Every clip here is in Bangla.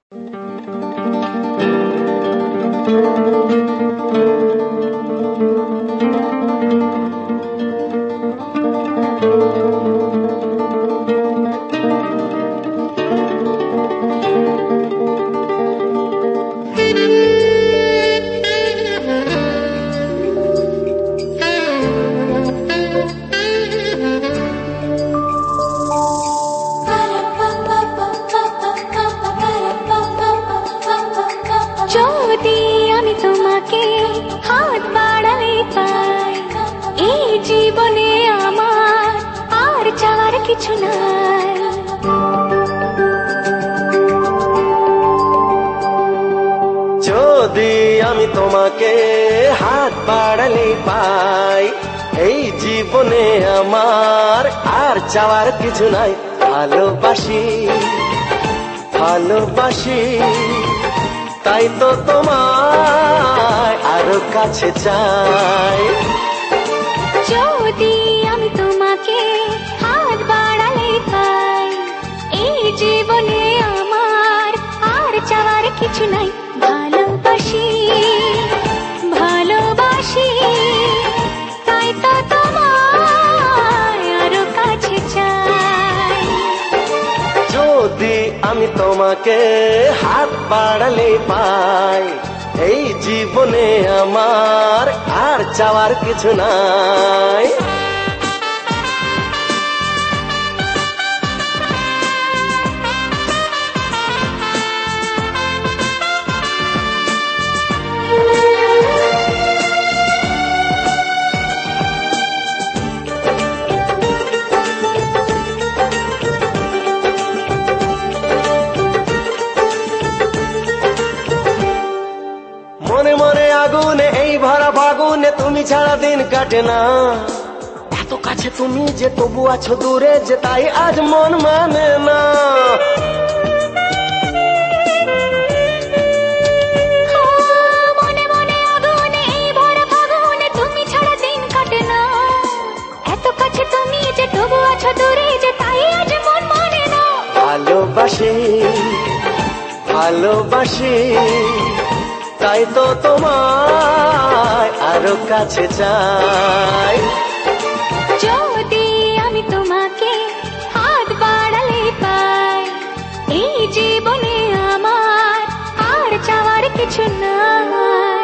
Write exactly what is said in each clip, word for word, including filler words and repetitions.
যদি আমি তোমাকে হাত বাড়ালে পাই, এই জীবনে আমার আর চাওয়ার কিছু নাই। যদি আমি তোমাকে হাত বাড়ালে পাই, এই জীবনে আমার আর চাওয়ার কিছু নাই। ভালোবাসি ভালোবাসি তাই তো তোমায় আরো কাছে চাই। যদি আমি তোমাকে হাত বাড়ালে পাই, এই জীবনে আমার আর চাওয়ার কিছু নাই। ভালোবাসি ভালোবাসি তাই তো তোমায় আরো কাছে চাই। যদি আমি তোমাকে হাত বাড়ালে পাই, এই জীবনে আমার আর চাওয়ার কিছু নাই। মনে মনে আগুনে এই ভরা ফাগুনে তুমি ছাড়া দিন কাটে না। এত কাছে তুমি যে তবু আছো দূরে, যে তাই আজ মন মানে না। মনে মনে আগুনে এই ভরা ফাগুনে তুমি ছাড়া দিন কাটে না। এত কাছে তুমি যে তবু আছো দূরে, যে তাই আজ মন মানে না। ভালোবাসি ভালোবাসি তাই তো তোমায় আরো কাছে চাই। যদি আমি তোমাকে হাত বাড়ালে পাই, এই জীবনে আমার আর চাওয়ার কিছু নাই।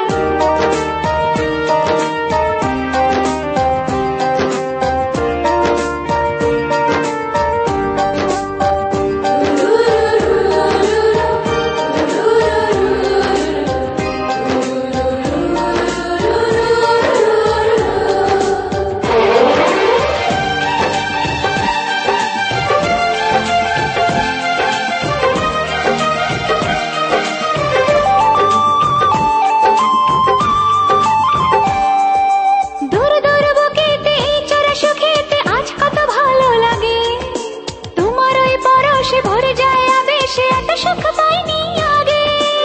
ভরে যায় আবেশে, এত সুখ পাইনি আগে।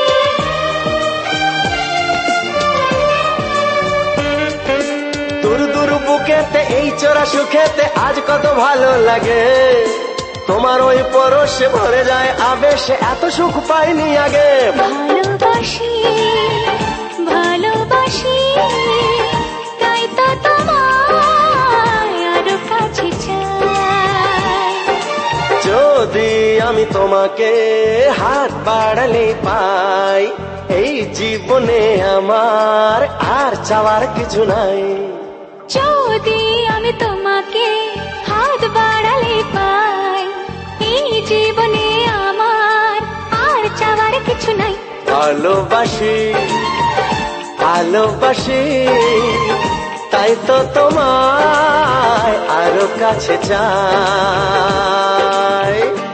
দূর দূর বুকেতে এই চোরা সুখেতে আজ কত ভালো লাগে। তোমার ওই পরশে ভরে যায় আবেশে, এত সুখ পাইনি আগে। ভালোবাসি ভালোবাসি তাই তো তোমায় আরো কাছে চাই। যদি আমি তোমাকে হাত বাড়ালে পাই, এই জীবনে আমার আর চাওয়ার কিছু নাই। যদি আমি তোমাকে হাত বাড়ালে পাই, এই জীবনে আমার আর চাওয়ার কিছু নাই। ভালোবাসি ভালোবাসি তাই তো তোমায় আরো কাছে চাই।